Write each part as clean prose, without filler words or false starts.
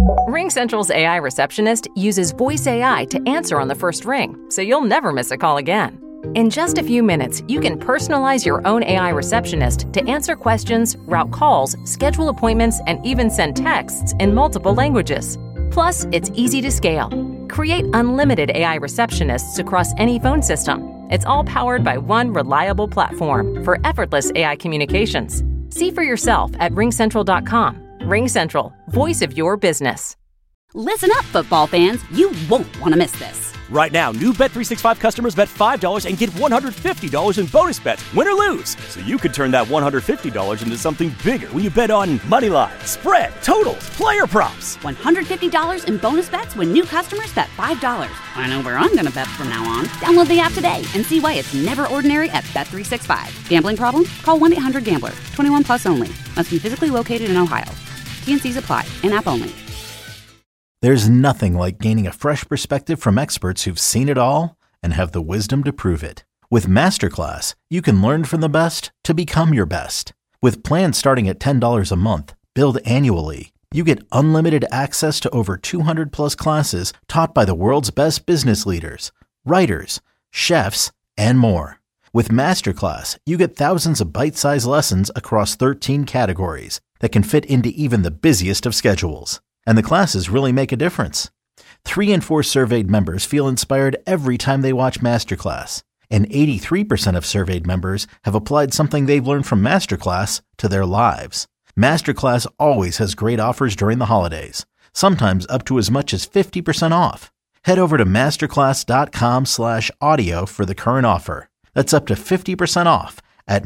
RingCentral's AI receptionist uses voice AI to answer on the first ring, so you'll never miss a call again. In just a few minutes, you can personalize your own AI receptionist to answer questions, route calls, schedule appointments, and even send texts in multiple languages. Plus, it's easy to scale. Create unlimited AI receptionists across any phone system. It's all powered by one reliable platform for effortless AI communications. See for yourself at ringcentral.com. RingCentral, voice of your business. Listen up, football fans. You won't want to miss this. Right now, new Bet365 customers bet $5 and get $150 in bonus bets, win or lose. So you could turn that $150 into something bigger when you bet on moneyline, spread, totals, player props. $150 in bonus bets when new customers bet $5. I know where I'm going to bet from now on. Download the app today and see why it's never ordinary at Bet365. Gambling problem? Call 1-800-GAMBLER. 21 plus only. Must be physically located in Ohio. T&Cs apply. In-app only. There's nothing like gaining a fresh perspective from experts who've seen it all and have the wisdom to prove it. With Masterclass, you can learn from the best to become your best. With plans starting at $10 a month, billed annually, you get unlimited access to over 200 plus classes taught by the world's best business leaders, writers, chefs, and more. With Masterclass, you get thousands of bite-sized lessons across 13 categories that can fit into even the busiest of schedules. And the classes really make a difference. 3 in 4 surveyed members feel inspired every time they watch Masterclass. And 83% of surveyed members have applied something they've learned from Masterclass to their lives. Masterclass always has great offers during the holidays, sometimes up to as much as 50% off. Head over to masterclass.com/audio for the current offer. That's up to 50% off at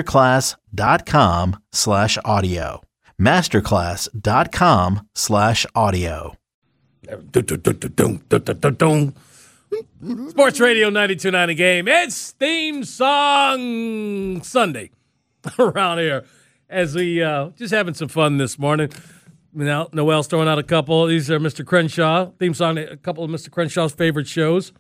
masterclass.com/audio. masterclass.com/audio. Sports Radio 92.9 The Game. It's Theme Song Sunday around here as we just having some fun this morning. Now, Noel's throwing out a couple. These are Mr. Crenshaw. Theme song, a couple of Mr. Crenshaw's favorite shows.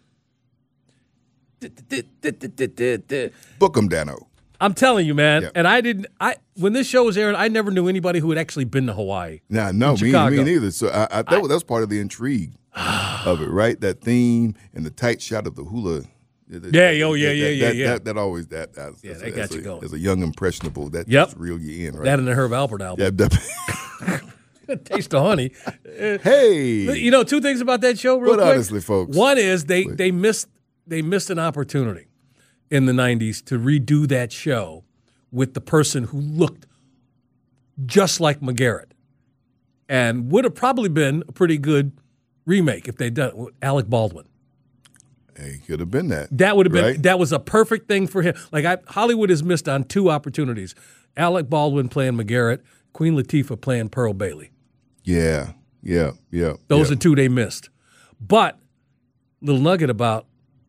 Book 'em, Dano. I'm telling you, man. Yeah. And when this show was airing, I never knew anybody who had actually been to Hawaii. No, me neither. So that was part of the intrigue of it, right? That theme and the tight shot of the hula. Yeah. That always they got you going. As a young impressionable, that Yep. just reel you in, right? That and the Herb Alpert album. Yeah, Taste of Honey. Hey, You know, 2 things about that show real quick. Honestly, folks. One is they missed an opportunity in the 90s to redo that show with the person who looked just like McGarrett. And would have probably been a pretty good remake if they'd done it with Alec Baldwin. Hey, could have been that. That would have been right? That was a perfect thing for him. Hollywood has missed on 2 opportunities. Alec Baldwin playing McGarrett, Queen Latifah playing Pearl Bailey. Yeah. Those are 2 they missed. But little nugget about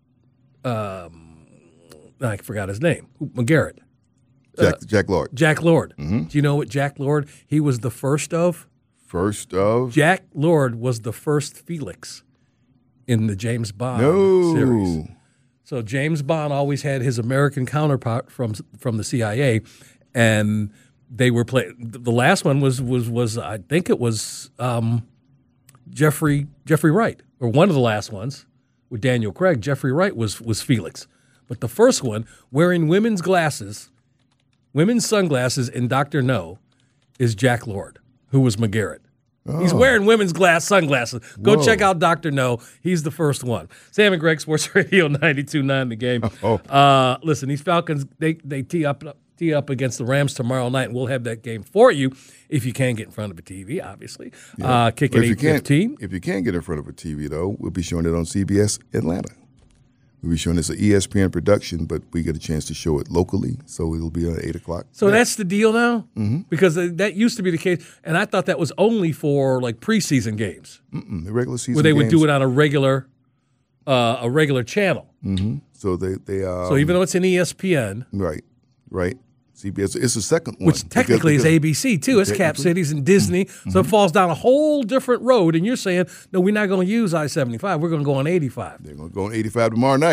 I forgot his name. McGarrett. Jack Lord. Jack Lord. Mm-hmm. Do you know what Jack Lord? He was the first of. Jack Lord was the first Felix in the James Bond series. So James Bond always had his American counterpart from the CIA, and they were playing. The last one was I think it was Jeffrey Wright, or one of the last ones with Daniel Craig. Jeffrey Wright was Felix. But the first one, wearing women's sunglasses, and Dr. No, is Jack Lord, who was McGarrett. Oh. He's wearing women's sunglasses. Go check out Dr. No. He's the first one. Sam and Greg, Sports Radio 92.9 The Game. Listen, these Falcons, they tee up against the Rams tomorrow night, and we'll have that game for you if you can get in front of a TV, obviously. Yeah. Kick at 8:15. If you can't get in front of a TV, though, we'll be showing it on CBS Atlanta. We'll be showing it's an ESPN production, but we get a chance to show it locally, so it'll be at 8 o'clock. So that's the deal now? Mm-hmm. Because that used to be the case, and I thought that was only for like preseason games. The regular season where they would games. do it on a regular channel. Mm-hmm. So they so even though it's in ESPN. Right. CBS, it's the second one. Which technically is ABC, too. It's Cap Cities and Disney. Mm-hmm. So it falls down a whole different road. And you're saying, no, we're not going to use I-75. We're going to go on 85. They're going to go on 85 tomorrow night.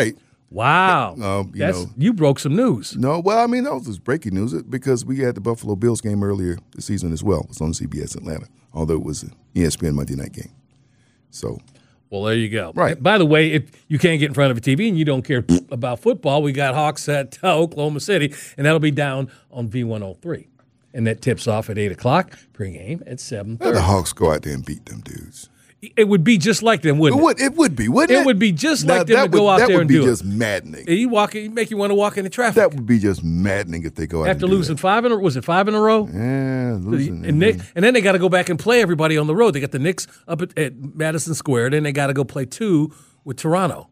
Wow. You broke some news. No, well, I mean, that was breaking news because we had the Buffalo Bills game earlier this season as well. It was on CBS Atlanta, although it was an ESPN Monday night game. So, well, there you go. Right. By the way, if you can't get in front of a TV and you don't care about football, we got Hawks at Oklahoma City, and that'll be down on V103. And that tips off at 8 o'clock, pregame at 7:30. Let the Hawks go out there and beat them dudes. It would be just like them, wouldn't it? It would be, wouldn't it? It would be just like them to go out there and do it. That would be just maddening. It make you want to walk into traffic. That would be just maddening if they go out after and do losing that. 5 in a row. Was it 5 in a row? Yeah, losing. And then they got to go back and play everybody on the road. They got the Knicks up at Madison Square. Then they got to go play 2 with Toronto.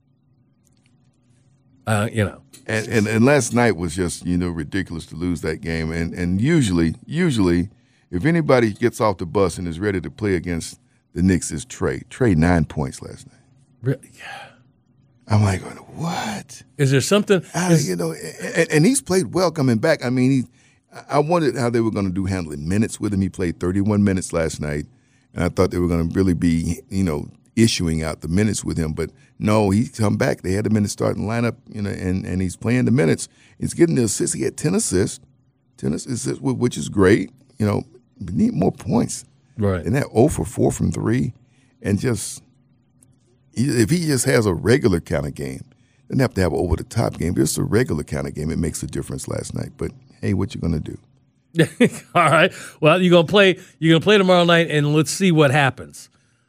And last night was just ridiculous to lose that game. And usually if anybody gets off the bus and is ready to play against the Knicks is Trey. Trey 9 points last night. Really? I'm like, what? Is there something? And he's played well coming back. I mean, I wondered how they were going to do handling minutes with him. He played 31 minutes last night, and I thought they were going to really be, issuing out the minutes with him. But no, he's come back. They had him in the starting lineup, and he's playing the minutes. He's getting the assists. He had 10 assists, which is great. We need more points. Right. And that 0 for 4 from 3, and if he just has a regular kind of game, doesn't have to have an over-the-top game, just a regular kind of game, it makes a difference last night. But, hey, what you going to do? All right. Well, you're going to play tomorrow night, and let's see what happens.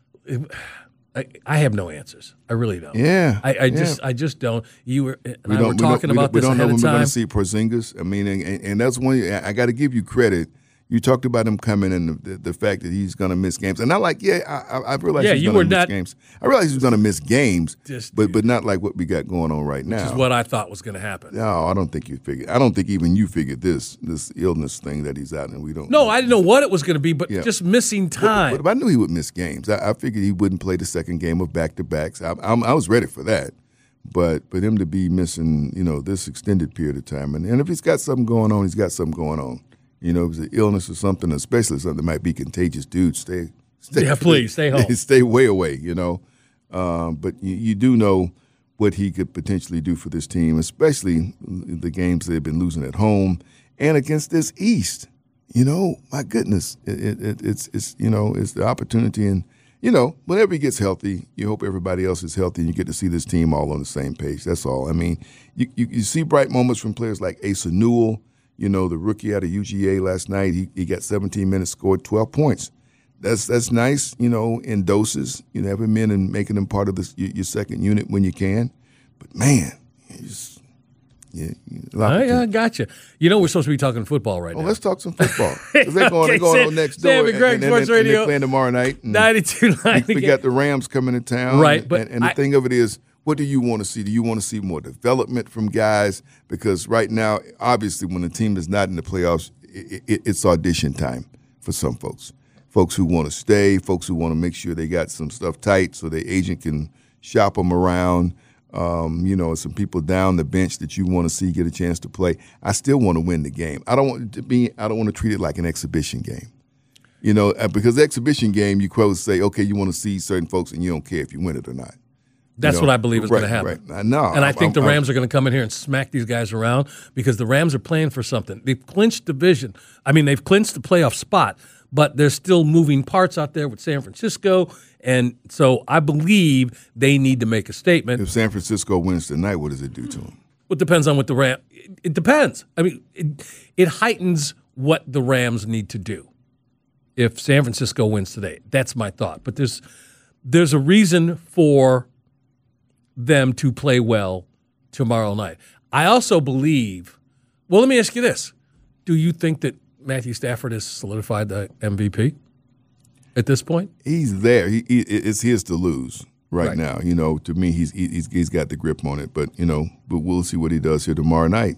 I have no answers. I really don't. Yeah. I just don't. You were talking about this ahead of time. We don't know when we're going to see Porzingis. I mean, and that's one. I got to give you credit. You talked about him coming and the fact that he's going to miss games. And I realize he's going to miss games. I realize he's going to miss games, but not like what we got going on right now. Which is what I thought was going to happen. No, I don't think you figured. I don't think even you figured this illness thing that he's out and we don't. No, I didn't know what it was going to be, but just missing time. But I knew he would miss games. I figured he wouldn't play the second game of back-to-backs. I was ready for that. But for him to be missing, this extended period of time, and if he's got something going on, he's got something going on. If it's an illness or something, especially something that might be contagious, dude, stay please, stay home. Stay way away, But you do know what he could potentially do for this team, especially the games they've been losing at home and against this East. My goodness, it's the opportunity. And, whenever he gets healthy, you hope everybody else is healthy and you get to see this team all on the same page. That's all. I mean, you see bright moments from players like Asa Newell. The rookie out of UGA last night, he got 17 minutes, scored 12 points. That's nice, in doses. Have him in and making him part of your second unit when you can. But, man, I got you. We're supposed to be talking football right now. Let's talk some football. They're going on next door. Sammy Greg, Sports Radio. They're playing tomorrow night. 92.9. We got the Rams coming to town. Right. And the thing of it is, what do you want to see? Do you want to see more development from guys? Because right now, obviously, when a team is not in the playoffs, it's audition time for some folks. Folks who want to stay, folks who want to make sure they got some stuff tight so their agent can shop them around. Some people down the bench that you want to see get a chance to play. I still want to win the game. I don't want to treat it like an exhibition game. Because the exhibition game, you quote say, okay, you want to see certain folks and you don't care if you win it or not. That's what I believe is going to happen. Right. I know. And I think the Rams are going to come in here and smack these guys around because the Rams are playing for something. They've clinched division. I mean, they've clinched the playoff spot, but there's still moving parts out there with San Francisco. And so I believe they need to make a statement. If San Francisco wins tonight, what does it do to them? It depends on what the Rams – it depends. I mean, it heightens what the Rams need to do if San Francisco wins today. That's my thought. But there's a reason for – them to play well tomorrow night. I also believe, well, let me ask you this. Do you think that Matthew Stafford has solidified the MVP at this point? He's there. It's his to lose right now. To me, he's got the grip on it. But we'll see what he does here tomorrow night.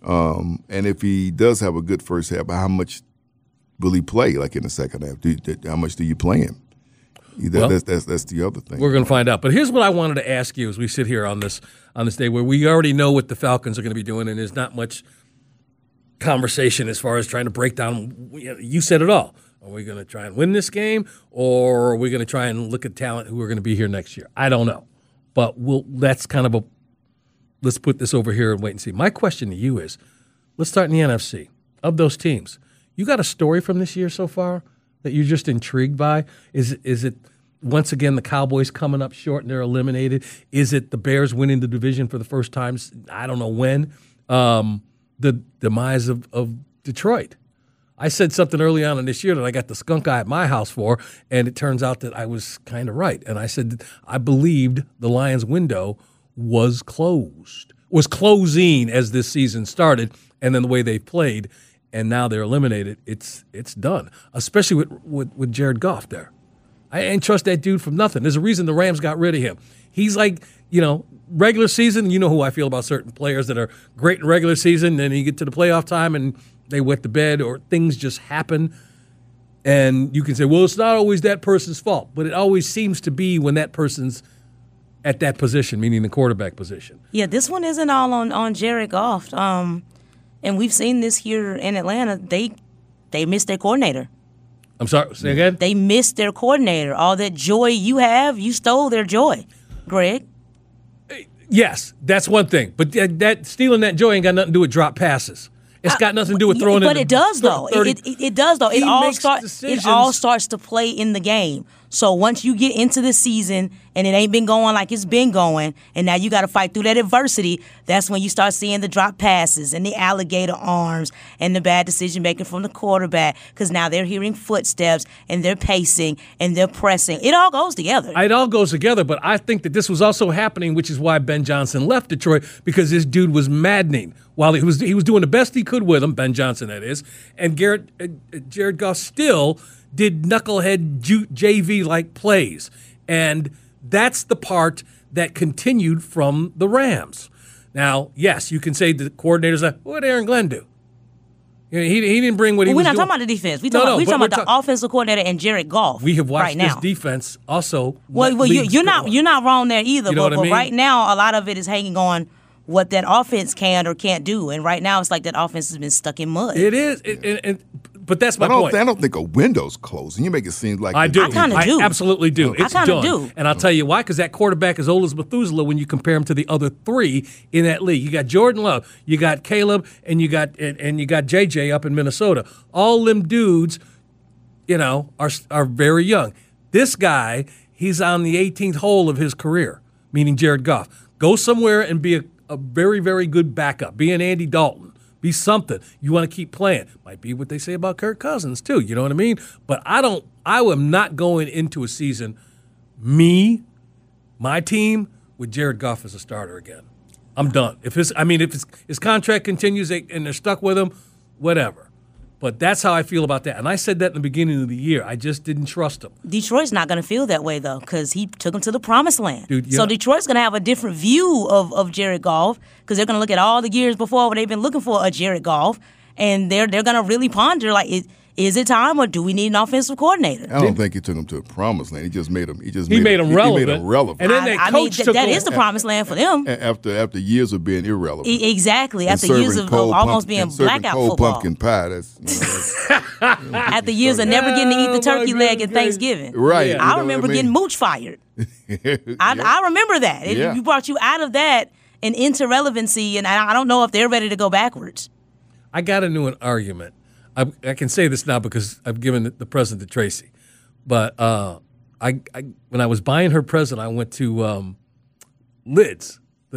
And if he does have a good first half, how much will he play like in the second half? How much do you play him? That's the other thing. We're going to find out. But here's what I wanted to ask you as we sit here on this day where we already know what the Falcons are going to be doing, and there's not much conversation as far as trying to break down. You said it all. Are we going to try and win this game, or are we going to try and look at talent who are going to be here next year? I don't know. But that's kind of let's put this over here and wait and see. My question to you is, let's start in the NFC. Of those teams, you got a story from this year so far that you're just intrigued by? Is it once again the Cowboys coming up short and they're eliminated? Is it the Bears winning the division for the first time? I don't know when. The demise of Detroit. I said something early on in this year that I got the skunk eye at my house for, and it turns out that I was kind of right. And I said I believed the Lions' window was closing as this season started, and then the way they played, and now they're eliminated. It's done, especially with Jared Goff there. I ain't trust that dude from nothing. There's a reason the Rams got rid of him. He's like, regular season, you know who I feel about certain players that are great in regular season, and you get to the playoff time and they wet the bed or things just happen. And you can say, well, it's not always that person's fault, but it always seems to be when that person's at that position, meaning the quarterback position. Yeah, this one isn't all on Jared Goff. And we've seen this here in Atlanta. They missed their coordinator. I'm sorry, say again? They missed their coordinator. All that joy you have, you stole their joy, Greg. Yes, that's one thing. But that stealing that joy ain't got nothing to do with drop passes. It's got nothing to do with throwing it. But it does, though. It does, though. It all starts to play in the game. So once you get into the season and it ain't been going like it's been going, and now you got to fight through that adversity, that's when you start seeing the drop passes and the alligator arms and the bad decision-making from the quarterback, because now they're hearing footsteps and they're pacing and they're pressing. It all goes together. It all goes together, but I think that this was also happening, which is why Ben Johnson left Detroit, because this dude was maddening. While he was doing the best he could with him, Ben Johnson that is, and Jared Goff still did knucklehead JV-like plays. And that's the part that continued from the Rams. Now, yes, you can say the coordinator's like, what did Aaron Glenn do? He didn't bring what he was doing. We're not talking about the defense. We're talking about the offensive coordinator and Jared Goff. We have watched right now. this defense also. Well, you're not wrong there either. You know what I mean? Right now, a lot of it is hanging on what that offense can or can't do. And right now, it's like that offense has been stuck in mud. It is. But that's my point. I don't think a window's closing. You make it seem like I do. I kind of do. I absolutely do. It's I kind of done. do. And I'll tell you why, because that quarterback is old as Methuselah when you compare him to the other three in that league. You got Jordan Love, you got Caleb, and you got JJ up in Minnesota. All them dudes, are very young. This guy, he's on the 18th hole of his career, meaning Jared Goff. Go somewhere and be a very, very good backup. Be an Andy Dalton. Be something. You want to keep playing. Might be what they say about Kirk Cousins, too. You know what I mean? But I am not going into a season, my team, with Jared Goff as a starter again. I'm done. If his contract continues and they're stuck with him, whatever. But that's how I feel about that. And I said that in the beginning of the year. I just didn't trust him. Detroit's not going to feel that way, though, because he took him to the promised land. Dude, so Detroit's going to have a different view of Jared Goff, because they're going to look at all the years before when they've been looking for a Jared Goff, and they're going to really ponder, like, is it time, or do we need an offensive coordinator? I don't think he took him to a promised land. He just made him. He made him relevant. And then that is the promised land for them. After years of being irrelevant. Exactly. After years of almost being blackout cold football. Pumpkin pie. After years of never getting to eat the turkey leg at Thanksgiving. Right. Yeah. I remember getting mooch fired. I remember that. It brought you out of that and into relevancy, and I don't know if they're ready to go backwards. I got into an argument. I can say this now because I've given the present to Tracy. But when I was buying her present, I went to Lids,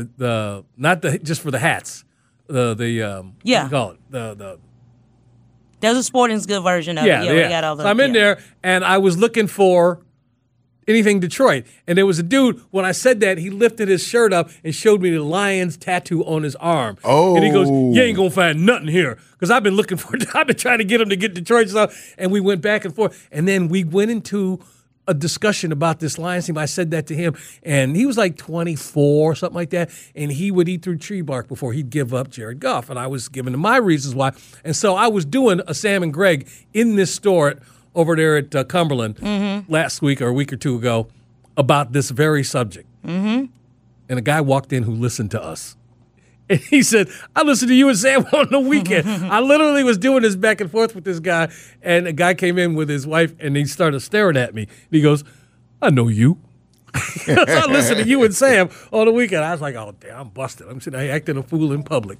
just for the hats. What do you call it? There's a sporting goods version of it. Yeah, we got all those. So I'm in there, and I was looking for anything Detroit. And there was a dude, when I said that, he lifted his shirt up and showed me the Lions tattoo on his arm. Oh. And he goes, you ain't going to find nothing here. Because I've been trying to get him to get Detroit stuff. And we went back and forth. And then we went into a discussion about this Lions team. I said that to him. And he was like 24, something like that. And he would eat through tree bark before he'd give up Jared Goff. And I was giving him my reasons why. And so I was doing a Sam and Greg in this store over there at Cumberland last week or a week or two ago about this very subject. Mm-hmm. And a guy walked in who listened to us. And he said, I listened to you and Sam on the weekend. I literally was doing this back and forth with this guy, and a guy came in with his wife, and he started staring at me. And he goes, I know you. So I listened to you and Sam on the weekend. I was like, oh, damn, I'm busted. I'm sitting there acting a fool in public.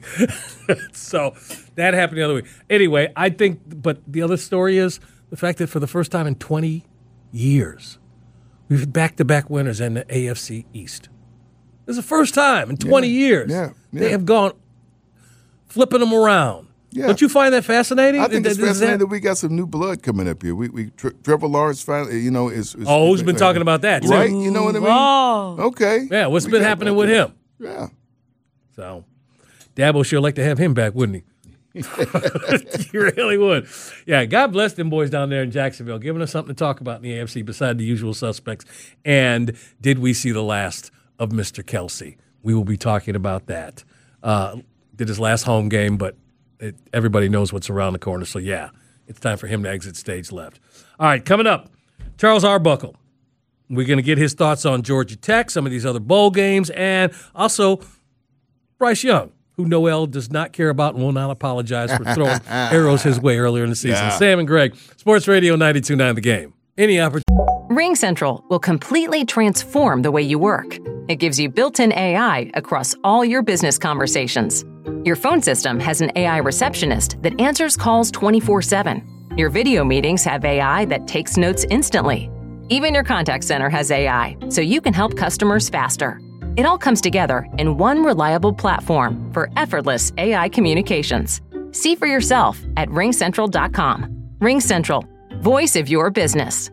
So that happened the other week. Anyway, I think, but the other story is the fact that for the first time in 20 years, we've had back-to-back winners in the AFC East. This is the first time in 20 years. They have gone flipping them around. Yeah. Don't you find that fascinating? I think it's fascinating that we got some new blood coming up here. Trevor Lawrence finally, is who's been talking about that too? Right? You know what I mean? Oh. Okay. Yeah, what's been happening with him? Yeah. So, Dabo sure like to have him back, wouldn't he? He really would. Yeah, God bless them boys down there in Jacksonville, giving us something to talk about in the AFC beside the usual suspects. And did we see the last of Mr. Kelce? We will be talking about that. Did his last home game, but everybody knows what's around the corner. So, yeah, it's time for him to exit stage left. All right, coming up, Charles Arbuckle. We're going to get his thoughts on Georgia Tech, some of these other bowl games, and also Bryce Young, who Noel does not care about and will not apologize for throwing arrows his way earlier in the season. Yeah. Sam and Greg, Sports Radio 92.9 The Game. Any opportunity. RingCentral will completely transform the way you work. It gives you built-in AI across all your business conversations. Your phone system has an AI receptionist that answers calls 24/7. Your video meetings have AI that takes notes instantly. Even your contact center has AI, so you can help customers faster. It all comes together in one reliable platform for effortless AI communications. See for yourself at ringcentral.com. RingCentral, voice of your business.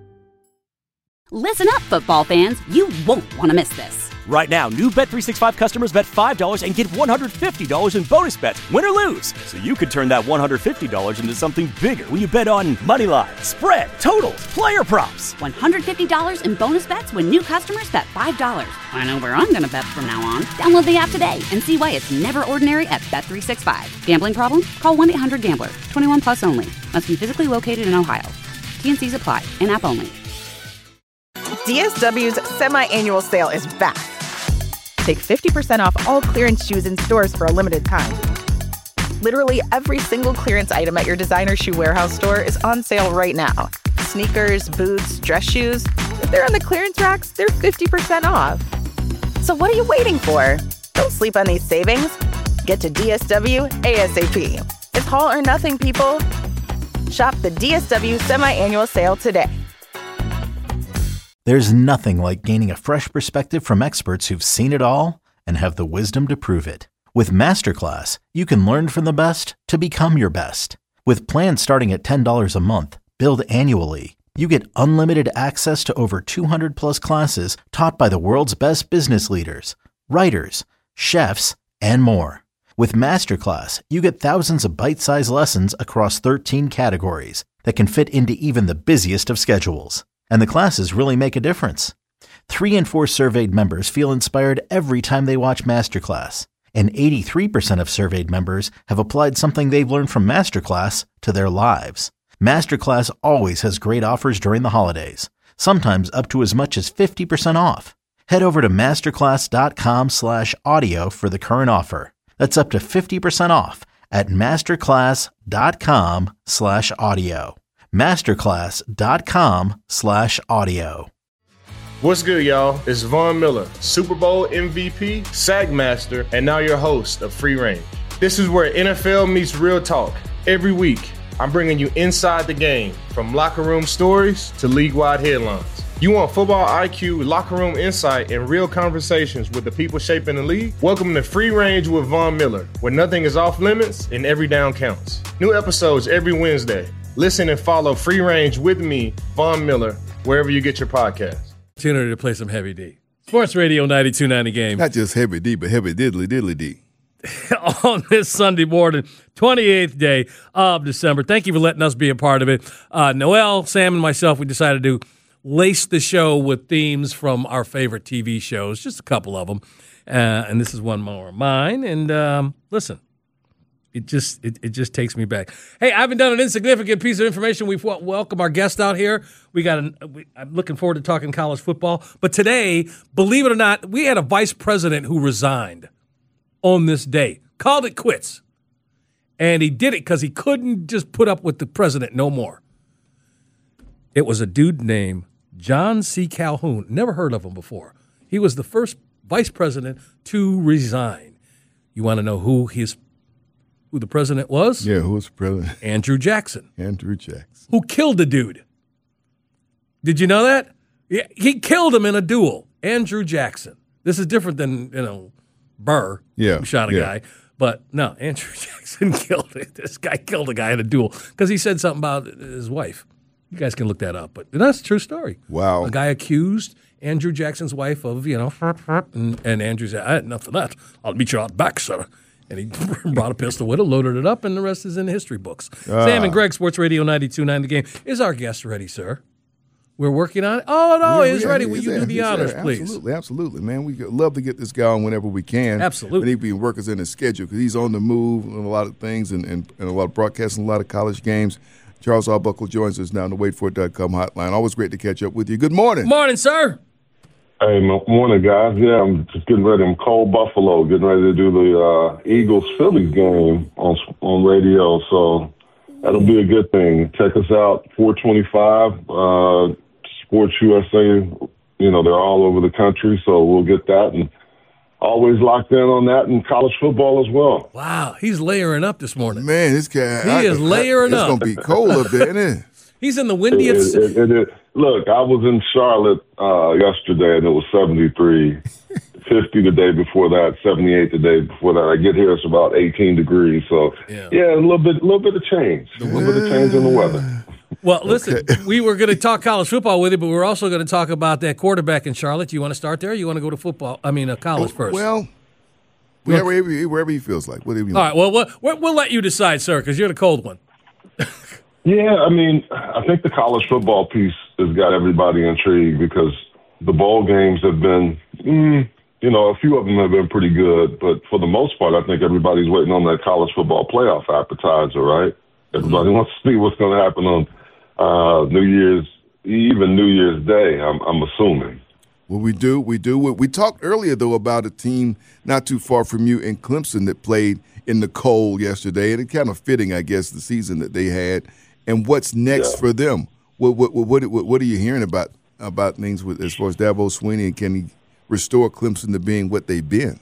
Listen up, football fans. You won't want to miss this. Right now, new Bet365 customers bet $5 and get $150 in bonus bets, win or lose. So you could turn that $150 into something bigger when you bet on moneyline, spread, totals, player props. $150 in bonus bets when new customers bet $5. I know where I'm going to bet from now on. Download the app today and see why it's never ordinary at Bet365. Gambling problem? Call 1-800-GAMBLER. 21 plus only. Must be physically located in Ohio. T&Cs apply. In-app only. DSW's semi-annual sale is back. Take 50% off all clearance shoes in stores for a limited time. Literally every single clearance item at your designer shoe warehouse store is on sale right now. Sneakers, boots, dress shoes. If they're on the clearance racks, they're 50% off. So what are you waiting for? Don't sleep on these savings. Get to DSW ASAP. It's all or nothing, people. Shop the DSW semi-annual sale today. There's nothing like gaining a fresh perspective from experts who've seen it all and have the wisdom to prove it. With Masterclass, you can learn from the best to become your best. With plans starting at $10 a month, billed annually, you get unlimited access to over 200 plus classes taught by the world's best business leaders, writers, chefs, and more. With Masterclass, you get thousands of bite-sized lessons across 13 categories that can fit into even the busiest of schedules. And the classes really make a difference. 3 in 4 surveyed members feel inspired every time they watch Masterclass. And 83% of surveyed members have applied something they've learned from Masterclass to their lives. Masterclass always has great offers during the holidays, sometimes up to as much as 50% off. Head over to masterclass.com/audio for the current offer. That's up to 50% off at masterclass.com/audio. masterclass.com/audio. What's good, y'all? It's Von Miller, Super Bowl MVP, Sackmaster, and now your host of Free Range. This is where NFL meets real talk. Every week, I'm bringing you inside the game, from locker room stories to league-wide headlines. You want football IQ, locker room insight, and real conversations with the people shaping the league? Welcome to Free Range with Von Miller, where nothing is off limits and every down counts. New episodes every Wednesday. Listen and follow Free Range with me, Von Miller, wherever you get your podcasts. Opportunity to play some Heavy D. Sports Radio 92.9 The Game. Not just Heavy D, but Heavy Diddly D. On this Sunday morning, 28th day of December. Thank you for letting us be a part of it. Noel, Sam, and myself, we decided to lace the show with themes from our favorite TV shows, just a couple of them. And this is one more of mine. And listen. It just takes me back. Hey, I haven't done an insignificant piece of information. We've welcomed our guest out here. I'm looking forward to talking college football. But today, believe it or not, we had a vice president who resigned on this day. Called it quits. And he did it because he couldn't just put up with the president no more. It was a dude named John C. Calhoun. Never heard of him before. He was the first vice president to resign. You want to know who the president was? Yeah, who was the president? Andrew Jackson. Andrew Jackson. Who killed the dude. Did you know that? Yeah, he killed him in a duel. Andrew Jackson. This is different than, Burr, who shot a guy. But no, Andrew Jackson killed it. This guy killed a guy in a duel because he said something about his wife. You guys can look that up. But that's a true story. Wow. A guy accused Andrew Jackson's wife of, and Andrew said, I had enough of that. I'll meet you out back, sir. And he brought a pistol with him, loaded it up, and the rest is in the history books. Sam and Greg, Sports Radio 92.9 The Game. Is our guest ready, sir? We're working on it. Oh, no, he's ready. Will you do the honors, please? Absolutely, man. We love to get this guy on whenever we can. Absolutely. We need to be workers in his schedule because he's on the move on a lot of things and a lot of broadcasting, a lot of college games. Charles Arbuckle joins us now on the WaitFor.com hotline. Always great to catch up with you. Good morning. Morning, sir. Hey, morning, guys. Yeah, I'm just getting ready. I'm cold Buffalo, getting ready to do the Eagles-Phillies game on radio, so that'll be a good thing. Check us out, 425, Sports USA. They're all over the country, so we'll get that. And always locked in on that and college football as well. Wow, he's layering up this morning. Man, this guy. He is layering up. It's going to be cold up there, isn't it? He's in the windiest. Look, I was in Charlotte yesterday, and it was 73, 50 the day before that, 78 the day before that. I get here, it's about 18 degrees. So, a little bit of change. A little bit of change in the weather. Well, listen, we were going to talk college football with you, but we're also going to talk about that quarterback in Charlotte. Do you want to start there or you want to go to college first? Well, wherever he feels like. Whatever you All right, well, we'll let you decide, sir, because you're the cold one. Yeah, I think the college football piece has got everybody intrigued because the bowl games have been, a few of them have been pretty good, but for the most part, I think everybody's waiting on that college football playoff appetizer, right? Everybody wants to see what's going to happen on New Year's Day, I'm assuming. Well, we do. We talked earlier, though, about a team not too far from you in Clemson that played in the cold yesterday, and it's kind of fitting, I guess, the season that they had. And what's next for them? What are you hearing about things as far as Dabo Swinney, and can he restore Clemson to being what they've been?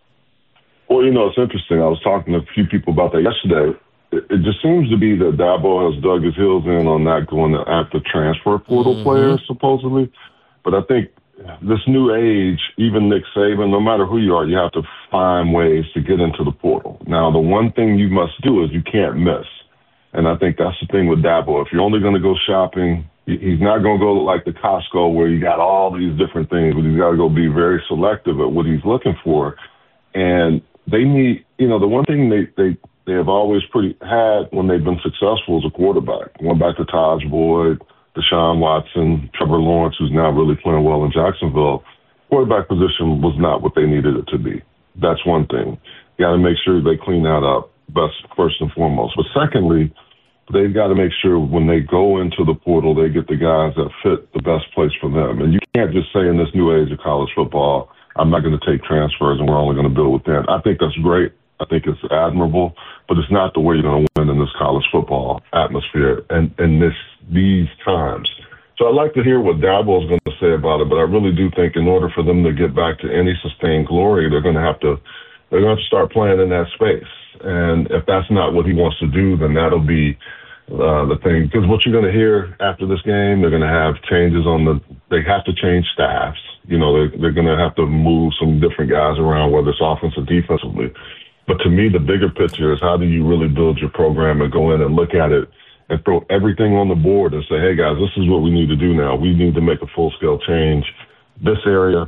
Well, it's interesting. I was talking to a few people about that yesterday. It just seems to be that Dabo has dug his heels in on that going after transfer portal players, supposedly. But I think this new age, even Nick Saban, no matter who you are, you have to find ways to get into the portal. Now, the one thing you must do is you can't miss. And I think that's the thing with Dabo. If you're only going to go shopping, he's not going to go like the Costco where you got all these different things, but he's got to go be very selective at what he's looking for. And they need, the one thing they have always had when they've been successful as a quarterback. Going back to Taj Boyd, Deshaun Watson, Trevor Lawrence, who's now really playing well in Jacksonville, quarterback position was not what they needed it to be. That's one thing. You got to make sure they clean that up. Best first and foremost. But secondly, they've got to make sure when they go into the portal, they get the guys that fit the best place for them. And you can't just say in this new age of college football, I'm not going to take transfers and we're only going to build within. I think that's great. I think it's admirable, but it's not the way you're going to win in this college football atmosphere and these times. So I'd like to hear what Dabo is going to say about it, but I really do think in order for them to get back to any sustained glory, they're going to have to start playing in that space. And if that's not what he wants to do, then that'll be the thing. Because what you're going to hear after this game, they're going to have changes they have to change staffs. They're going to have to move some different guys around, whether it's offense or defensively. But to me, the bigger picture is how do you really build your program and go in and look at it and throw everything on the board and say, hey, guys, this is what we need to do now. We need to make a full-scale change. This area,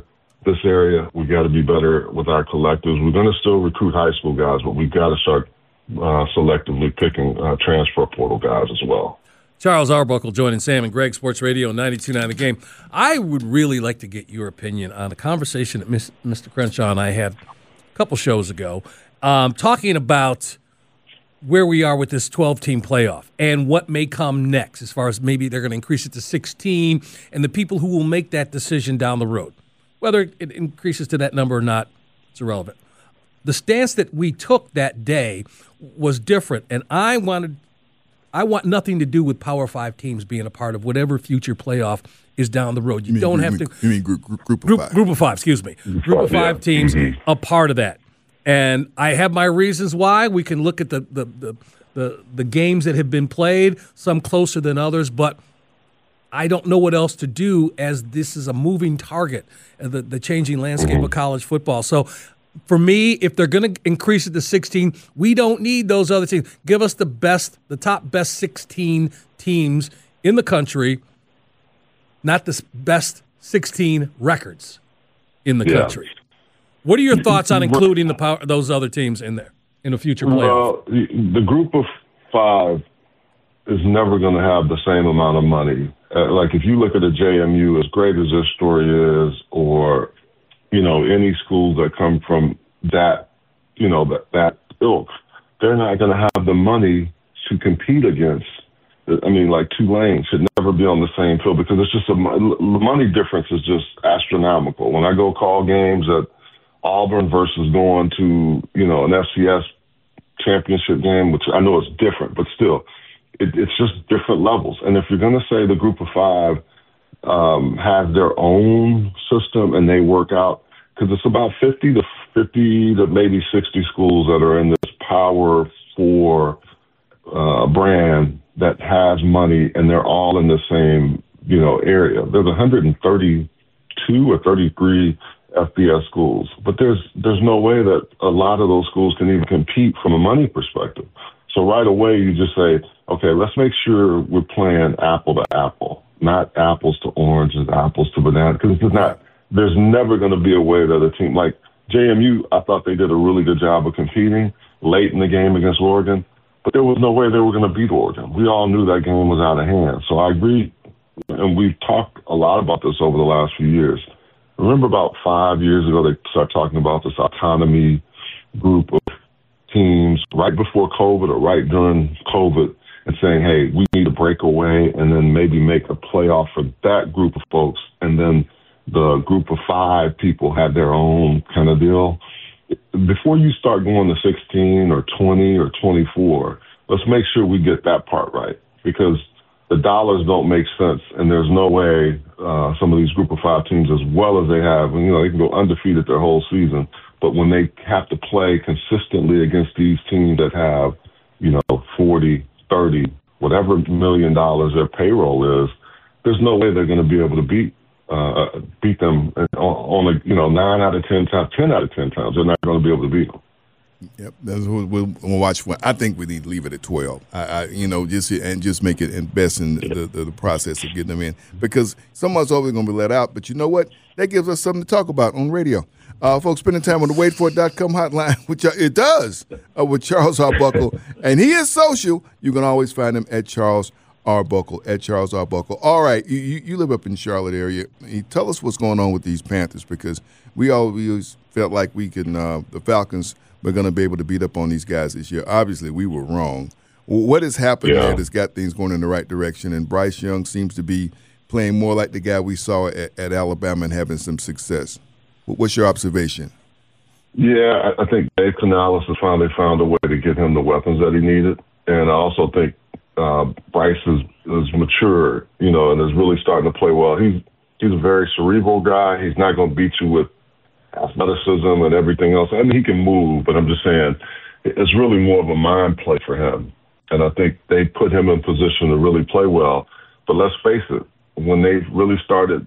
we got to be better with our collectives. We're going to still recruit high school guys, but we've got to start selectively picking transfer portal guys as well. Charles Arbuckle joining Sam and Greg, Sports Radio 92.9 The Game. I would really like to get your opinion on a conversation that Mr. Crenshaw and I had a couple shows ago, talking about where we are with this 12-team playoff and what may come next as far as maybe they're going to increase it to 16 and the people who will make that decision down the road. Whether it increases to that number or not, it's irrelevant. The stance that we took that day was different, and I I want nothing to do with Power 5 teams being a part of whatever future playoff is down the road. You don't have to. You mean group of five? Group of five, excuse me. Group of five teams a part of that. And I have my reasons why. We can look at the games that have been played, some closer than others, but I don't know what else to do as this is a moving target, the changing landscape of college football. So for me, if they're going to increase it to 16, we don't need those other teams. Give us the top best 16 teams in the country, not the best 16 records in the country. What are your thoughts on including those other teams in there in a future playoff? Well, the group of 5 is never going to have the same amount of money. Like if you look at a JMU, as great as their story is, or any schools that come from that ilk, they're not going to have the money to compete against. I mean, like Tulane should never be on the same field because it's just the money difference is just astronomical. When I go call games at Auburn versus going to, an FCS championship game, which I know is different, but still, it's just different levels. And if you're going to say the group of 5 have their own system and they work out, because it's about 50 to maybe 60 schools that are in this Power 4 brand that has money, and they're all in the same, area. There's 132 or 33 FBS schools, but there's no way that a lot of those schools can even compete from a money perspective. So right away, you just say, okay, let's make sure we're playing apple to apple, not apples to oranges, apples to banana, because there's never going to be a way that a team like JMU, I thought they did a really good job of competing late in the game against Oregon, but there was no way they were going to beat Oregon. We all knew that game was out of hand. So I agree, and we've talked a lot about this over the last few years. Remember about 5 years ago, they started talking about this autonomy group of teams right before COVID or right during COVID and saying, hey, we need to break away and then maybe make a playoff for that group of folks. And then the group of 5 people had their own kind of deal. Before you start going to 16 or 20 or 24, let's make sure we get that part right, because the dollars don't make sense, and there's no way some of these group of 5 teams, as well as they have, they can go undefeated their whole season, but when they have to play consistently against these teams that have, 40, 30, whatever $1 million their payroll is, there's no way they're going to be able to beat them on 9 out of 10 times, 10 out of 10 times. They're not going to be able to beat them. Yep, that's what we'll watch for. I think we need to leave it at 12. Just make it invest in the process of getting them in, because someone's always going to be let out. But you know what? That gives us something to talk about on radio. Folks, spending time on the waitfor.com hotline, which it does, with Charles Arbuckle, and he is social. You can always find him at Charles Arbuckle, at Charles Arbuckle. All right, you live up in the Charlotte area. Tell us what's going on with these Panthers, because we always felt like we can, the Falcons were going to be able to beat up on these guys this year. Obviously, we were wrong. What has happened there that's got things going in the right direction? And Bryce Young seems to be playing more like the guy we saw at Alabama and having some success. What's your observation? Yeah, I think Dave Canales has finally found a way to get him the weapons that he needed. And I also think Bryce is mature, and is really starting to play well. He's a very cerebral guy. He's not going to beat you with athleticism and everything else. I mean, he can move, but I'm just saying it's really more of a mind play for him. And I think they put him in position to really play well. But let's face it, when they really started,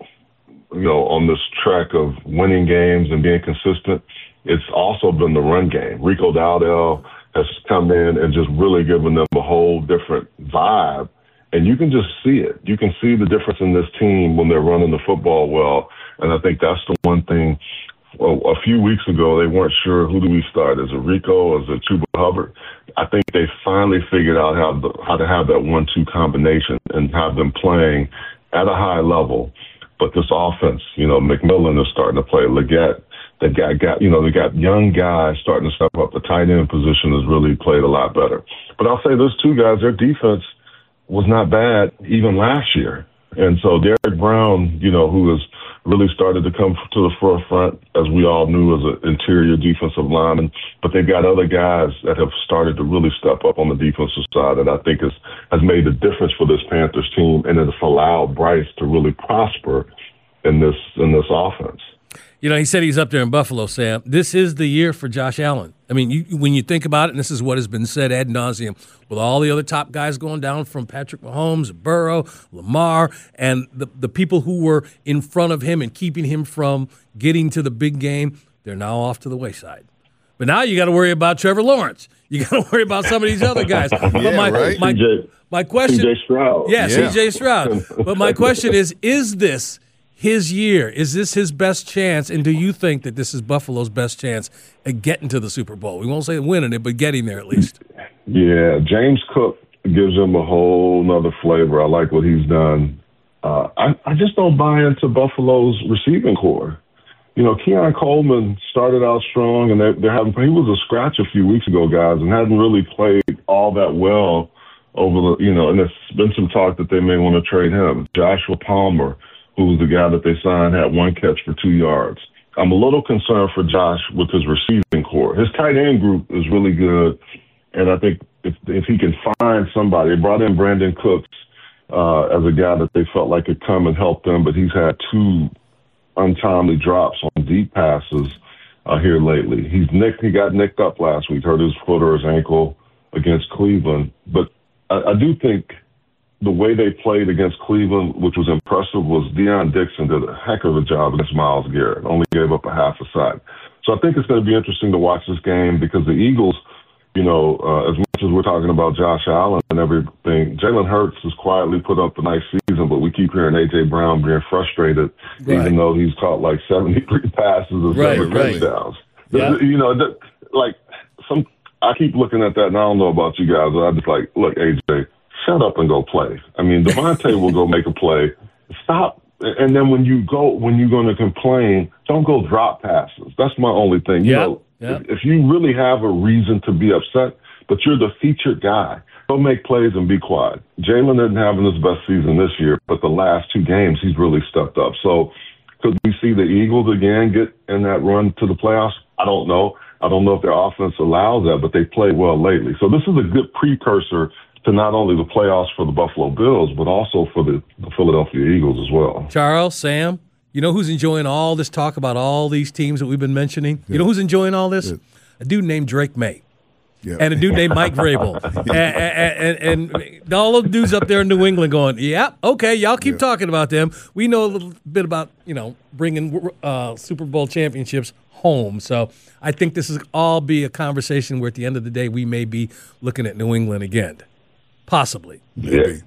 on this track of winning games and being consistent, it's also been the run game. Rico Dowdell has come in and just really given them a whole different vibe. And you can just see it. You can see the difference in this team when they're running the football well. And I think that's the one thing. A few weeks ago, they weren't sure, who do we start? Is it Rico or is it Chuba Hubbard? I think they finally figured out how to have that 1-2 combination and have them playing at a high level. But this offense, McMillan is starting to play. Leggett, they got young guys starting to step up. The tight end position has really played a lot better. But I'll say those 2 guys, their defense was not bad even last year. And so Derek Brown, who has really started to come to the forefront, as we all knew, as an interior defensive lineman. But they've got other guys that have started to really step up on the defensive side that I think has made a difference for this Panthers team, and it's allowed Bryce to really prosper in this offense. He said he's up there in Buffalo, Sam. This is the year for Josh Allen. I mean, when you think about it, and this is what has been said ad nauseum, with all the other top guys going down from Patrick Mahomes, Burrow, Lamar, and the people who were in front of him and keeping him from getting to the big game, they're now off to the wayside. But now you got to worry about Trevor Lawrence. You got to worry about some of these other guys. But my question, CJ Stroud. CJ Stroud. But my question is this his year? Is this his best chance? And do you think that this is Buffalo's best chance at getting to the Super Bowl? We won't say winning it, but getting there at least. Yeah, James Cook gives him a whole nother flavor. I like what he's done. I just don't buy into Buffalo's receiving core. Keon Coleman started out strong, and he was a scratch a few weeks ago, guys, and hadn't really played all that well over and there's been some talk that they may want to trade him. Joshua Palmer, who was the guy that they signed, had one catch for 2 yards. I'm a little concerned for Josh with his receiving core. His tight end group is really good, and I think if he can find somebody, they brought in Brandon Cooks as a guy that they felt like could come and help them, but he's had 2 untimely drops on deep passes here lately. He got nicked up last week, hurt his foot or his ankle against Cleveland. But I do think the way they played against Cleveland, which was impressive, was Deion Dixon did a heck of a job against Myles Garrett, only gave up a half a sack. So I think it's going to be interesting to watch this game because the Eagles, as much as we're talking about Josh Allen and everything, Jalen Hurts has quietly put up a nice season, but we keep hearing A.J. Brown being frustrated, even though he's caught like 73 passes and 7 touchdowns. I keep looking at that, and I don't know about you guys, but I just look, A.J., shut up and go play. I mean, Devontae will go make a play. Stop. And then when you're going to complain, don't go drop passes. That's my only thing. If you really have a reason to be upset, but you're the featured guy, go make plays and be quiet. Jalen isn't having his best season this year, but the last 2 games, he's really stepped up. So could we see the Eagles again get in that run to the playoffs? I don't know. I don't know if their offense allows that, but they played well lately. So this is a good precursor to not only the playoffs for the Buffalo Bills, but also for the Philadelphia Eagles as well. Charles, Sam, you know who's enjoying all this talk about all these teams that we've been mentioning? Yeah. You know who's enjoying all this? Yeah. A dude named Drake May. Yeah. And a dude named Mike Vrabel. and all those dudes up there in New England going, okay, y'all keep talking about them. We know a little bit about, bringing Super Bowl championships home. So I think this is all be a conversation where at the end of the day we may be looking at New England again. Possibly. Maybe.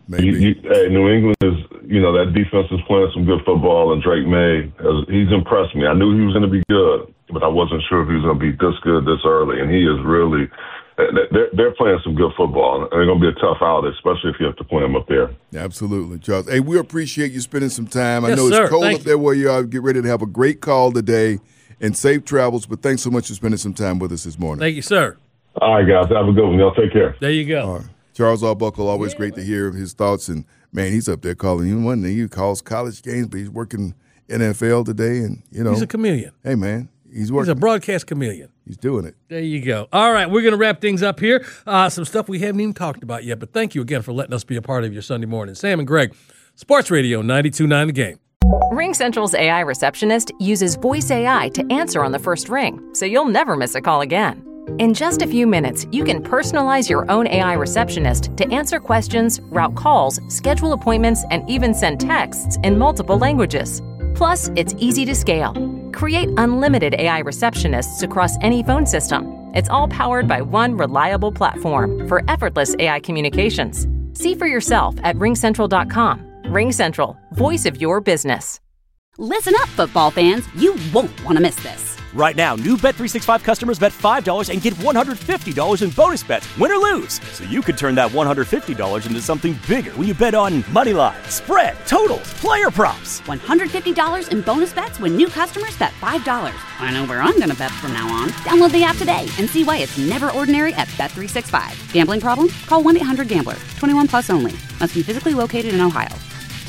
New England is, that defense is playing some good football, and Drake May, he's impressed me. I knew he was going to be good, but I wasn't sure if he was going to be this good this early, and he is really they're playing some good football, and they're going to be a tough out, especially if you have to play them up there. Absolutely, Charles. Hey, we appreciate you spending some time. I know it's cold up there where you are. Get ready to have a great call today, and safe travels, but thanks so much for spending some time with us this morning. Thank you, sir. All right, guys. Have a good one. Y'all take care. There you go. All right. Charles Arbuckle, always great to hear his thoughts. And, man, he's up there calling. He calls college games, but he's working NFL today. And he's a chameleon. Hey, man, he's working. He's a broadcast chameleon. He's doing it. There you go. All right, we're going to wrap things up here. Some stuff we haven't even talked about yet, but thank you again for letting us be a part of your Sunday morning. Sam and Greg, Sports Radio 92.9 The Game. RingCentral's AI receptionist uses voice AI to answer on the first ring, so you'll never miss a call again. In just a few minutes, you can personalize your own AI receptionist to answer questions, route calls, schedule appointments, and even send texts in multiple languages. Plus, it's easy to scale. Create unlimited AI receptionists across any phone system. It's all powered by one reliable platform for effortless AI communications. See for yourself at RingCentral.com. RingCentral, voice of your business. Listen up, football fans. You won't want to miss this. Right now, new Bet365 customers bet $5 and get $150 in bonus bets, win or lose. So you could turn that $150 into something bigger when you bet on money line, spread, totals, player props. $150 in bonus bets when new customers bet $5. I know where I'm going to bet from now on. Download the app today and see why it's never ordinary at Bet365. Gambling problem? Call 1-800-GAMBLER. 21 plus only. Must be physically located in Ohio.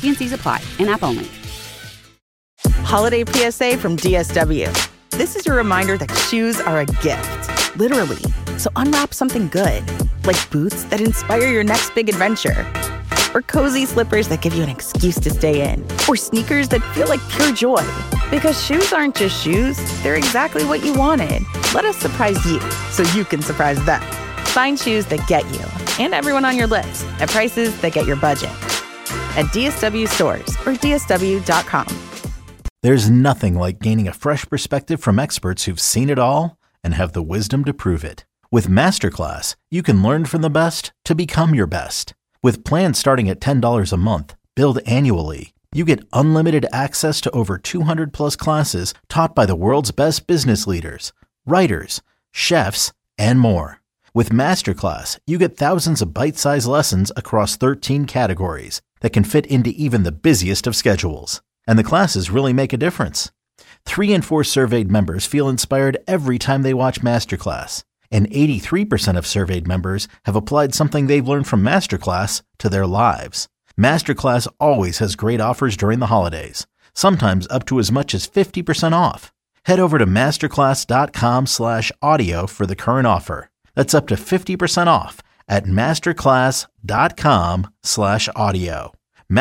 T&Cs apply. In-app only. Holiday PSA from DSW. This is your reminder that shoes are a gift, literally. So unwrap something good, like boots that inspire your next big adventure, or cozy slippers that give you an excuse to stay in, or sneakers that feel like pure joy. Because shoes aren't just shoes, they're exactly what you wanted. Let us surprise you so you can surprise them. Find shoes that get you and everyone on your list at prices that get your budget. At DSW stores or DSW.com. There's nothing like gaining a fresh perspective from experts who've seen it all and have the wisdom to prove it. With Masterclass, you can learn from the best to become your best. With plans starting at $10 a month, billed annually, you get unlimited access to over 200 plus classes taught by the world's best business leaders, writers, chefs, and more. With Masterclass, you get thousands of bite-sized lessons across 13 categories that can fit into even the busiest of schedules. And the classes really make a difference. 3 in 4 surveyed members feel inspired every time they watch Masterclass. And 83% of surveyed members have applied something they've learned from Masterclass to their lives. Masterclass always has great offers during the holidays, sometimes up to as much as 50% off. Head over to masterclass.com/audio for the current offer. That's up to 50% off at masterclass.com/audio.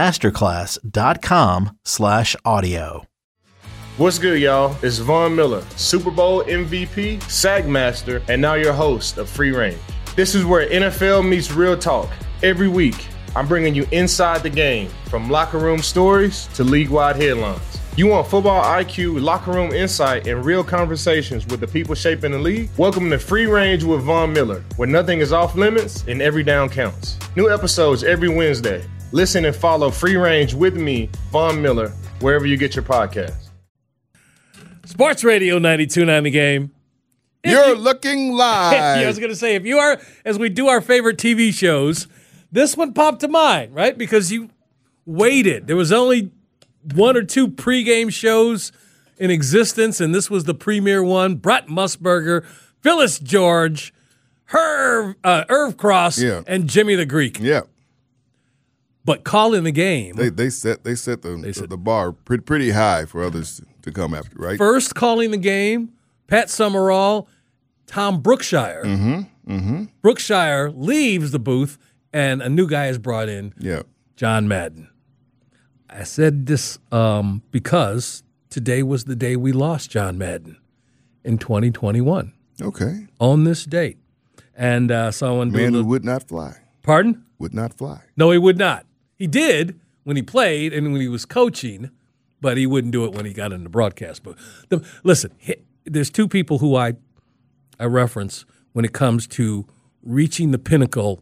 masterclass.com/audio. What's good, y'all? It's Von Miller, Super Bowl MVP, Sack Master, and now your host of Free Range. This is where NFL meets real talk. Every week, I'm bringing you inside the game, from locker room stories to league-wide headlines. You want football IQ, locker room insight, and real conversations with the people shaping the league? Welcome to Free Range with Von Miller, where nothing is off limits and every down counts. New episodes every Wednesday. Listen and follow Free Range with me, Von Miller, wherever you get your podcasts. Sports Radio 92.9 The Game. You're looking live. I was going to say, if you are, as we do our favorite TV shows, this one popped to mind, right? Because you waited. There was only 1 or 2 pregame shows in existence, and this was the premier one. Brett Musburger, Phyllis George, Irv Cross, and Jimmy the Greek. Yeah. But calling the game. They set the bar pretty high for others to come after, right? First calling the game, Pat Summerall, Tom Brookshire. Brookshire leaves the booth, and a new guy is brought in, John Madden. I said this because today was the day we lost John Madden in 2021. Okay. On this date. And someone man who would not fly. Pardon? Would not fly. No, he would not. He did when he played and when he was coaching, but he wouldn't do it when he got into broadcast. But listen, there's 2 people who I reference when it comes to reaching the pinnacle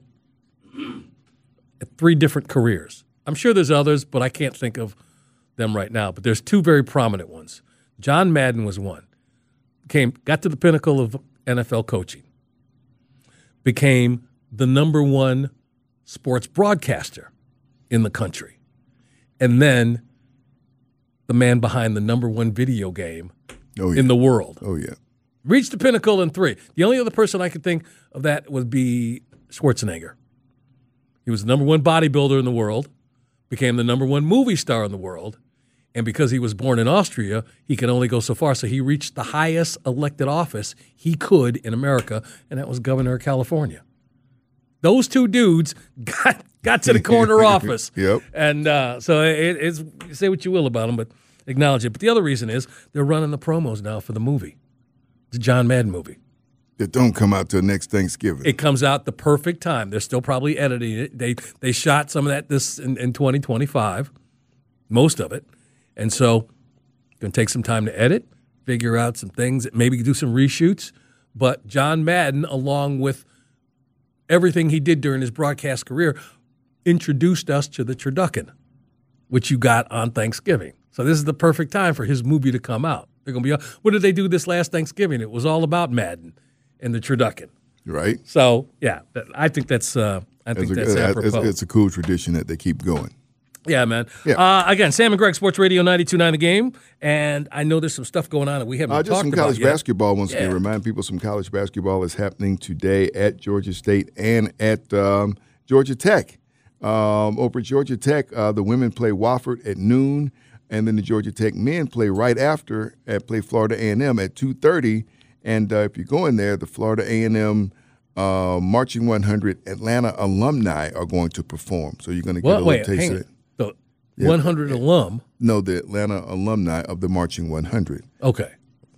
at 3 different careers. I'm sure there's others, but I can't think of them right now. But there's 2 very prominent ones. John Madden was one. Got to the pinnacle of NFL coaching. Became the number 1 sports broadcaster in the country. And then the man behind the number 1 video game in the world. Oh, yeah. Reached the pinnacle in 3. The only other person I could think of that would be Schwarzenegger. He was the number 1 bodybuilder in the world, became the number 1 movie star in the world, and because he was born in Austria, he could only go so far. So he reached the highest elected office he could in America, and that was governor of California. Those 2 dudes got to the corner office. Yep. And so it's say what you will about them, but acknowledge it. But the other reason is they're running the promos now for the movie, the John Madden movie. It don't come out till next Thanksgiving. It comes out the perfect time. They're still probably editing it. They shot some of that in 2025, most of it. And so going to take some time to edit, figure out some things, maybe do some reshoots. But John Madden, along with everything he did during his broadcast career, introduced us to the turducken, which you got on Thanksgiving. So this is the perfect time for his movie to come out. They're going to be, what did they do this last Thanksgiving? It was all about Madden and the turducken. Right. So, yeah, I think that's apropos. It's a cool tradition that they keep going. Yeah, man. Yeah. Again, Sam and Greg, Sports Radio 92.9 The Game. And I know there's some stuff going on that we haven't talked about just some college basketball once again. again. Remind people some college basketball is happening today at Georgia State and at Georgia Tech. Over at Georgia Tech, the women play Wofford at noon, and then the Georgia Tech men play right after play Florida A&M at 2:30. And if you go in there, the Florida A&M Marching 100 Atlanta alumni are going to perform. So you're going to get a little taste of it. The 100 alum? No, the Atlanta alumni of the Marching 100. Okay.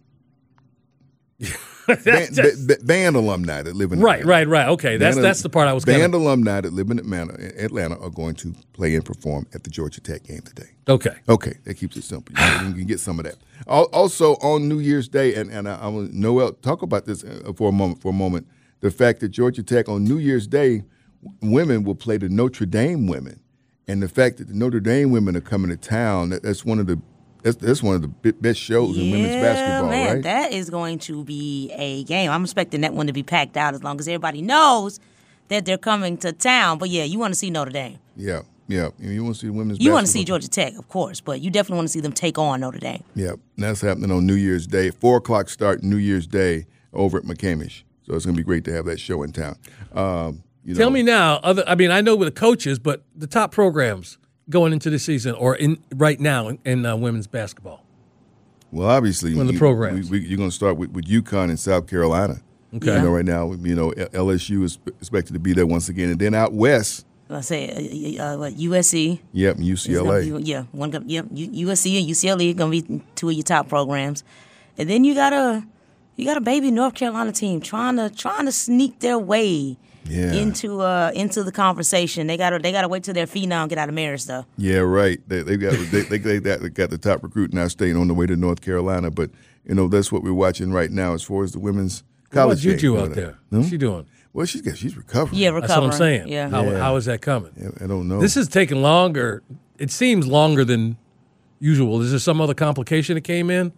Band alumni that live in Atlanta. Right. Okay, that's the part I was going to. Band alumni that live in Atlanta are going to play and perform at the Georgia Tech game today. Okay, that keeps it simple. You can get some of that. Also on New Year's Day, and I want Noel talk about this for a moment. The fact that Georgia Tech on New Year's Day, women will play the Notre Dame women, and the fact that the Notre Dame women are coming to town, that's one of the best shows in women's basketball, man, right? That is going to be a game. I'm expecting that one to be packed out as long as everybody knows that they're coming to town. But, yeah, you want to see Notre Dame. Yeah. You want to see the women's basketball. You want to see Georgia Tech, of course, but you definitely want to see them take on Notre Dame. Yeah, and that's happening on New Year's Day. 4 o'clock start New Year's Day over at McCamish. So it's going to be great to have that show in town. Tell me now, I know with the coaches, but the top programs going into the season or right now in women's basketball? Well, obviously, one of the programs. You're going to start with UConn and South Carolina. Okay. Right now, LSU is expected to be there once again. And then out west. Let's say USC. Yep, UCLA. USC and UCLA are going to be two of your top programs. And then you got a baby North Carolina team trying to sneak their way into the conversation. They gotta wait till their phenom get out of Marist though. Yeah, right. They got the top recruit in our state on the way to North Carolina. But that's what we're watching right now as far as the women's college. What's Juju out there? What's she doing? Well, she's recovering. Yeah, recovering. That's what I'm saying. Yeah. How is that coming? Yeah, I don't know. This is taking longer. It seems longer than usual. Is there some other complication that came in?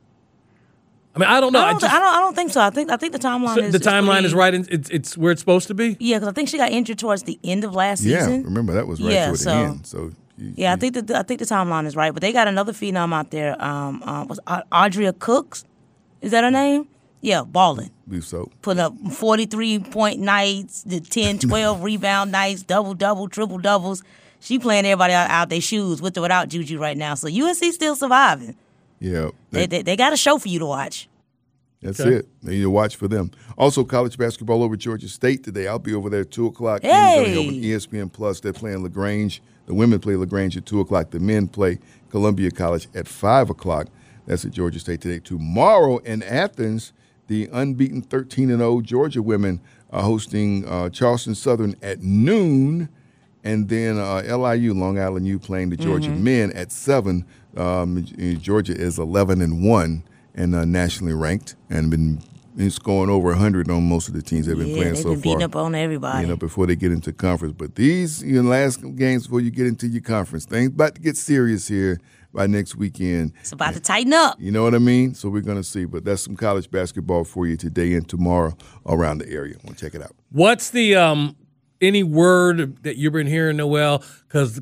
I don't know. I don't think so. I think the timeline is. The timeline is right. It's where it's supposed to be. Yeah, because I think she got injured towards the end of last season. Yeah, remember that was right toward the end. So. I think the timeline is right. But they got another phenom out there. Was Audria Cooks? Is that her name? Yeah, balling. I believe so. Putting up 43-point nights, the 10, 12 rebound nights, double, triple doubles. She playing everybody out their shoes with or without Juju right now. So USC still surviving. Yeah. They got a show for you to watch. That's it. You watch for them. Also, college basketball over Georgia State today. I'll be over there at 2 o'clock. Hey. On ESPN Plus. They're playing LaGrange. The women play LaGrange at 2 o'clock. The men play Columbia College at 5 o'clock. That's at Georgia State today. Tomorrow in Athens, the unbeaten 13-0 Georgia women are hosting Charleston Southern at noon. And then LIU, Long Island U, playing the Georgia men at 7. Georgia is 11-1 and nationally ranked and been scoring over 100 on most of the teams they've been playing so far. They've been beating up on everybody. Before they get into conference. But these last games before you get into your conference, things about to get serious here by next weekend. It's about to tighten up. You know what I mean? So we're going to see. But that's some college basketball for you today and tomorrow around the area. We'll check it out. What's the any word that you've been hearing, Noel? Because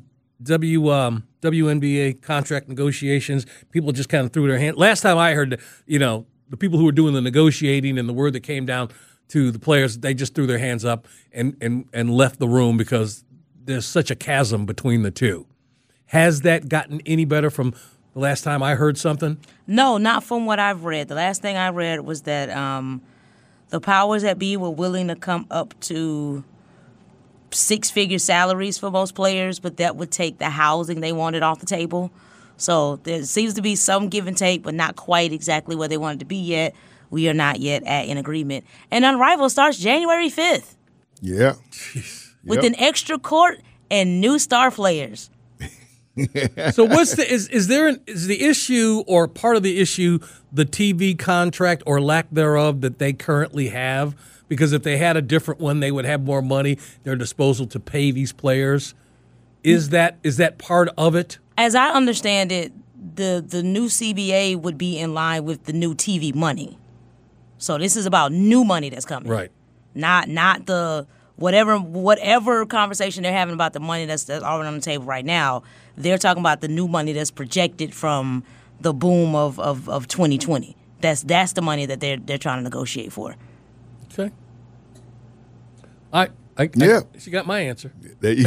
WNBA contract negotiations, people just kind of threw their hand. Last time I heard, the people who were doing the negotiating and the word that came down to the players, they just threw their hands up and left the room because there's such a chasm between the two. Has that gotten any better from the last time I heard something? No, not from what I've read. The last thing I read was that the powers that be were willing to come up to 6-figure salaries for most players, but that would take the housing they wanted off the table. So there seems to be some give and take, but not quite exactly where they wanted to be yet. We are not yet at an agreement. And Unrivaled starts January 5th. Yeah. With an extra court and new star players. So what's is the issue or part of the issue the TV contract or lack thereof that they currently have? Because if they had a different one, they would have more money at their disposal to pay these players. Is that part of it? As I understand it, the new CBA would be in line with the new TV money. So this is about new money that's coming. Right. Not the whatever conversation they're having about the money that's already on the table right now. They're talking about the new money that's projected from the boom of 2020. That's the money that they're trying to negotiate for. Okay. All right. She got my answer. But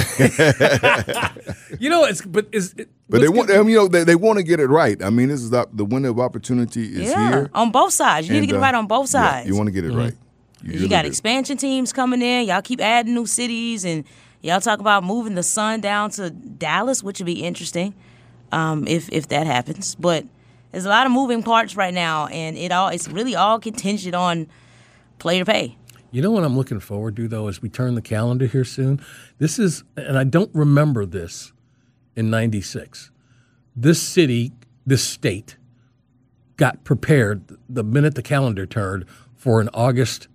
they want. They want to get it right. I mean, this is the window of opportunity is here on both sides. You need to get it right on both sides. You want to get it right. You got expansion teams coming in. Y'all keep adding new cities, and y'all talk about moving the Sun down to Dallas, which would be interesting if that happens. But there's a lot of moving parts right now, and it's really all contingent on player pay. You know what I'm looking forward to, though, as we turn the calendar here soon? This is, and I don't remember this in 96. This state got prepared the minute the calendar turned for an August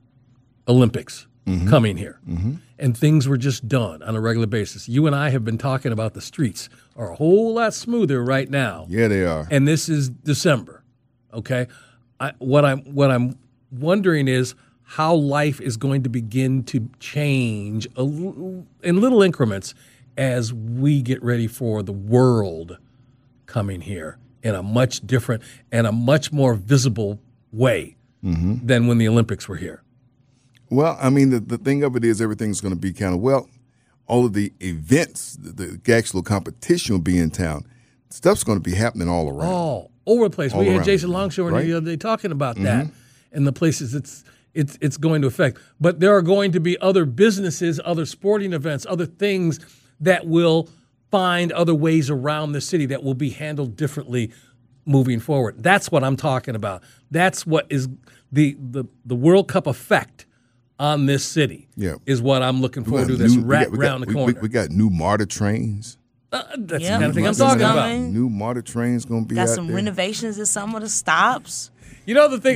Olympics coming here. And things were just done on a regular basis. You and I have been talking about the streets are a whole lot smoother right now. Yeah, they are. And this is December, okay? What I'm wondering is how life is going to begin to change in little increments as we get ready for the world coming here in a much different and a much more visible way than when the Olympics were here. Well, I mean, the thing of it is everything's going to be kind of, all of the events, the actual competition will be in town. Stuff's going to be happening all around. All over the place. We had Jason Longshore the other day talking about that and the places it's going to affect. But there are going to be other businesses, other sporting events, other things that will find other ways around the city that will be handled differently moving forward. That's what I'm talking about. That's what is the World Cup effect on this city is what I'm looking forward to. That's right around the corner. We got new MARTA trains. That's the kind of thing I'm talking about. New MARTA trains going to be got out some there. renovations at some of the stops. You know the thing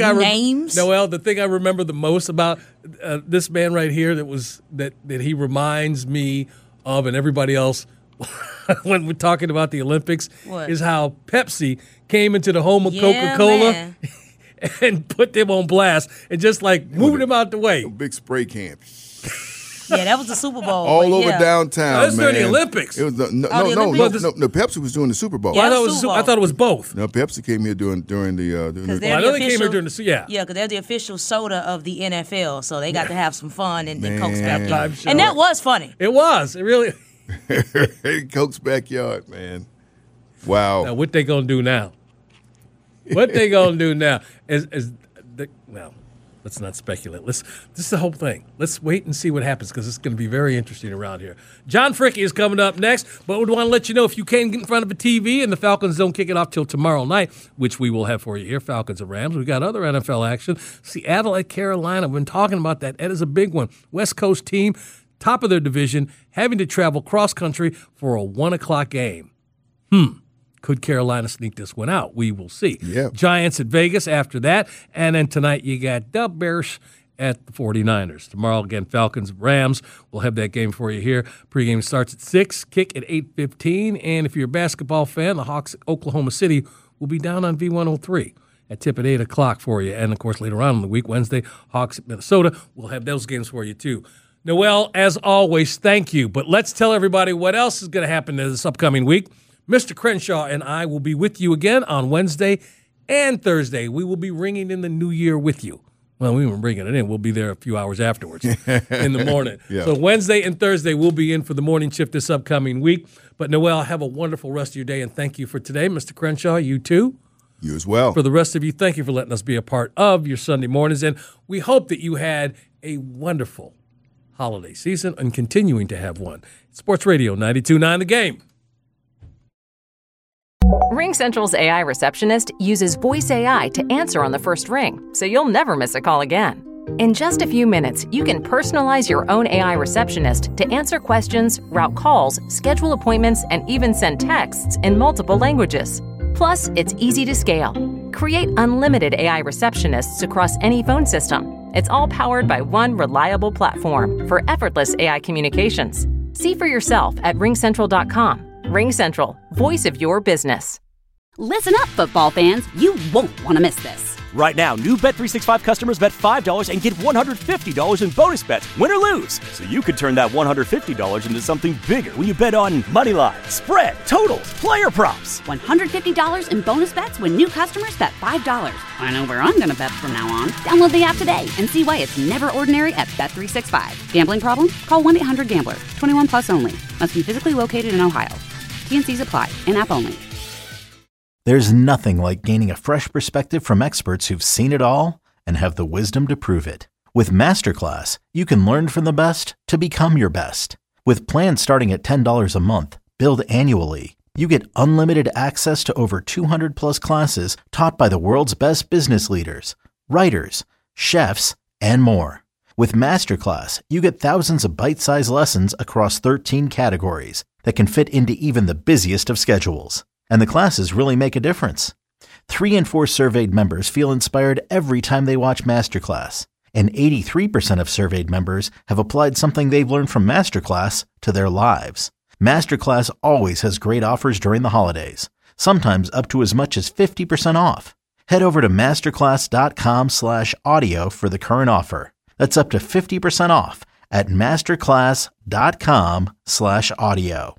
the thing I remember the most about this man right here that he reminds me of and everybody else when we're talking about the Olympics is how Pepsi came into the home of Coca-Cola and put them on blast and just moved them out the way. A big spray can. Yeah, that was the Super Bowl. All over downtown, That's during the Olympics. It was no, Pepsi was doing the Super Bowl. I thought it was both. No, Pepsi came here during the. I know they came here during the Yeah, because they're the official soda of the NFL, so they got to have some fun in Coke's backyard. And that was funny. It was. It really. Coke's backyard, man. Wow. Now, what they gonna do now? What they gonna do now? Let's not speculate. This is the whole thing. Let's wait and see what happens because it's going to be very interesting around here. John Fricke is coming up next, but we want to let you know if you can get in front of a TV and the Falcons don't kick it off till tomorrow night, which we will have for you here, Falcons and Rams. We got other NFL action. Seattle at Carolina. We've been talking about that. That is a big one. West Coast team, top of their division, having to travel cross-country for a 1 o'clock game. Could Carolina sneak this one out? We will see. Yeah. Giants at Vegas after that. And then tonight you got the Bears at the 49ers. Tomorrow, again, Falcons, Rams. We'll have that game for you here. Pregame starts at 6, kick at 8:15. And if you're a basketball fan, the Hawks at Oklahoma City will be down on V103 at tip at 8 o'clock for you. And, of course, later on in the week, Wednesday, Hawks at Minnesota. We'll have those games for you, too. Noel, as always, thank you. But let's tell everybody what else is going to happen this upcoming week. Mr. Crenshaw and I will be with you again on Wednesday and Thursday. We will be ringing in the new year with you. Well, we won't bring it in. We'll be there a few hours afterwards in the morning. Yeah. So Wednesday and Thursday, we'll be in for the morning shift this upcoming week. But, Noel, have a wonderful rest of your day, and thank you for today. Mr. Crenshaw, you too. You as well. For the rest of you, thank you for letting us be a part of your Sunday mornings. And we hope that you had a wonderful holiday season and continuing to have one. Sports Radio 92.9 The Game. RingCentral's AI receptionist uses voice AI to answer on the first ring, so you'll never miss a call again. In just a few minutes, you can personalize your own AI receptionist to answer questions, route calls, schedule appointments, and even send texts in multiple languages. Plus, it's easy to scale. Create unlimited AI receptionists across any phone system. It's all powered by one reliable platform for effortless AI communications. See for yourself at RingCentral.com. RingCentral, voice of your business. Listen up, football fans. You won't want to miss this. Right now, new Bet365 customers bet $5 and get $150 in bonus bets, win or lose. So you could turn that $150 into something bigger when you bet on moneyline, spread, totals, player props. $150 in bonus bets when new customers bet $5. I know where I'm going to bet from now on. Download the app today and see why it's never ordinary at Bet365. Gambling problem? Call 1-800-GAMBLER. 21 plus only. Must be physically located in Ohio. T&Cs apply. In-app only. There's nothing like gaining a fresh perspective from experts who've seen it all and have the wisdom to prove it. With Masterclass, you can learn from the best to become your best. With plans starting at $10 a month, billed annually, you get unlimited access to over 200 plus classes taught by the world's best business leaders, writers, chefs, and more. With Masterclass, you get thousands of bite-sized lessons across 13 categories that can fit into even the busiest of schedules. And the classes really make a difference. 3 in 4 surveyed members feel inspired every time they watch Masterclass. And 83% of surveyed members have applied something they've learned from Masterclass to their lives. Masterclass always has great offers during the holidays, sometimes up to as much as 50% off. Head over to masterclass.com/audio for the current offer. That's up to 50% off at masterclass.com/audio.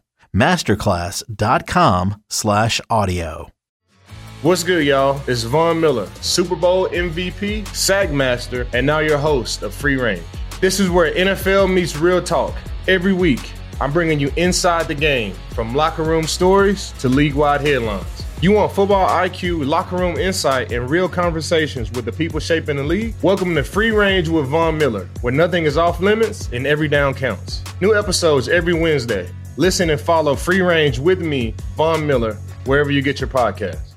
masterclass.com/audio. What's good, y'all? It's Von Miller, Super Bowl MVP, Sackmaster, and now your host of Free Range. This is where NFL meets real talk. Every week, I'm bringing you inside the game, from locker room stories to league-wide headlines. You want football IQ, locker room insight, and real conversations with the people shaping the league? Welcome to Free Range with Von Miller, where nothing is off limits and every down counts. New episodes every Wednesday. Listen and follow Free Range with me, Von Miller, wherever you get your podcasts.